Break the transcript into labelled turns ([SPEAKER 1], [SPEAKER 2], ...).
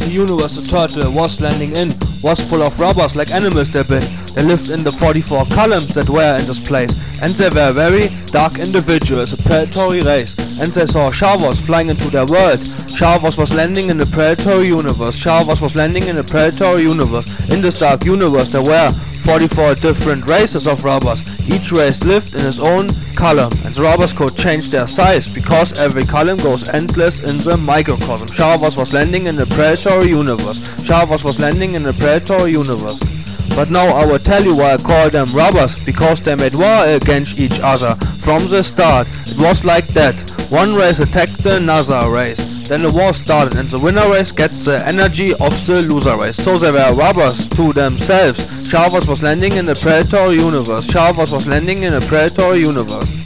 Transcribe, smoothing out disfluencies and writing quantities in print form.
[SPEAKER 1] universe the turtle was landing in was full of robbers like animals they've been. They lived in the 44 columns that were in this place, and they were very dark individuals, a predatory race, and they saw Star Wars flying into their world. Star Wars was landing in the predatory universe. Star Wars was landing in the predatory universe. In this dark universe there were 44 different races of robbers. Each race lived in its own column, and the robbers could change their size because every column goes endless in the microcosm. Star Wars was landing in the predatory universe. Star Wars was landing in the predatory universe. But now I will tell you why I call them robbers, because they made war against each other from the start. It was like that. One race attacked another race. Then the war started, and the winner race gets the energy of the loser race. So they were robbers to themselves. Star Wars was landing in the predatory universe. Star Wars was landing in a predatory universe.